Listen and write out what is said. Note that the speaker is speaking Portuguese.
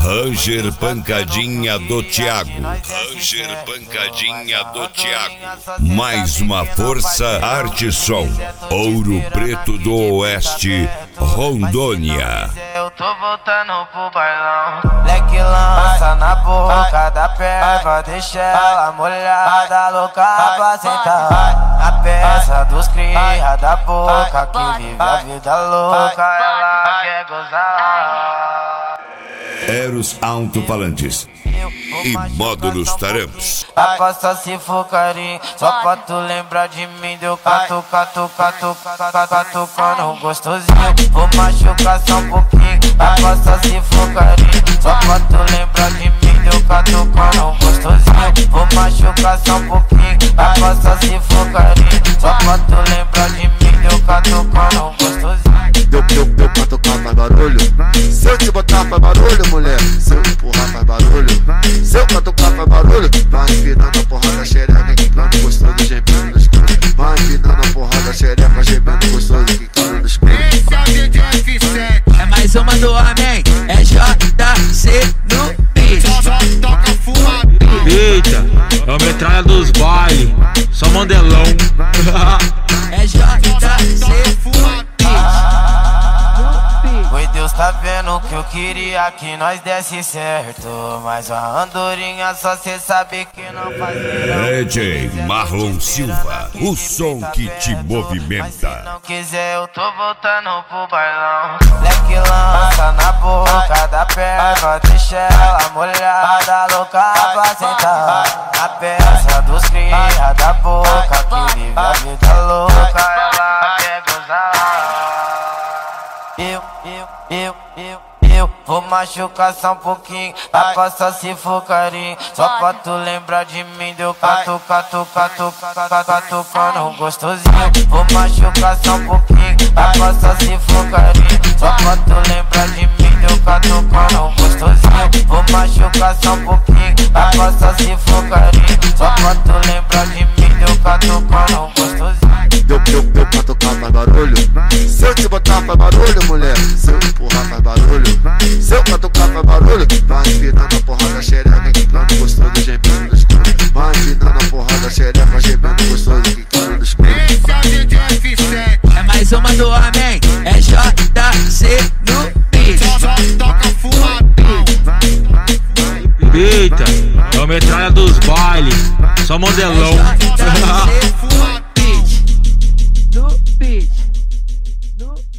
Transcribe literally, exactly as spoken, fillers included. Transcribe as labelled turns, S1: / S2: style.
S1: Ranger Pancadinha do Thiago. Ranger Pancadinha do Thiago. Mais uma força Arte Som. Ouro Preto do Oeste, Rondônia.
S2: Eu tô voltando pro bailão. Leque lança na boca da perva, deixa ela molhada, louca pra sentar. A peça dos cria da boca, que vive a vida louca, ela quer gozar.
S1: Eros Alto-Falantes e Módulos Taramps.
S2: Aposta se for carinho, só pra tu lembrar de mim. Deu catu, catu, catu, catu, catucando gostosinho. Vou machucar só um pouquinho. Aposta se for carinho, só pra tu lembrar de mim. Deu catucando gostosinho. Vou machucar só um pouquinho. Aposta se for carinho, só pra tu lembrar de mim. Deu catucando gostosinho.
S3: Deu, deu, deu catucar faz barulho. Se eu te botar faz barulho, mulher. Se eu empurrar faz barulho. Se eu catucar faz barulho. Vai empinando a porrada xereca, quicando gostoso, gemendo no escuro. Vai empinando a porrada xereca, gemendo gostoso, quicando no escuro.
S4: Esse é o D J F sete.
S5: É mais uma do homem, é J C no beat.
S4: Só toca fuma.
S6: Eita, é o metralha dos bailes, só modelão.
S5: É J C
S4: fuma.
S2: Oi, Deus tá vendo que eu queria que nós desse certo, mas a andorinha só cê sabe que não faz verão.
S1: D J Marlon Silva, o som que te movimenta.
S2: Mas se não quiser eu tô voltando pro bailão. Leque lança na boca da perva, deixa ela molhada, louca pra sentar. A peça dos cria da boca, que vive a vida louca, ela quer gozar. Eu, eu, eu, eu, eu vou machucar só um pouquinho. Aposta se for carinho, só pra tu lembrar de mim. Deu catu, catu, catu, catu, catucando gostosinho. Vou machucar só um pouquinho. Aposta se for carinho, só pra tu lembrar de mim. Deu catucando gostosinho. Vou machucar só um pouquinho. Aposta se for carinho, só pra tu lembrar de mim. Deu catucando gostosinho.
S3: Deu, deu, deu catucar faz barulho. Se eu te botar faz barulho, mulher. Se eu empurrar faz barulho. Se eu catucar faz barulho. Vai empinando a porrada xereca, quicando gostoso, gemendo no escuro. Vai empinando a porrada xereca, gemendo gostoso, quicando no escuro.
S4: Esse é o D J F sete.
S5: É mais uma do homem, é J C no beat.
S4: Só toca fuma.
S6: Eita, é o metralha dos bailes, só modelão.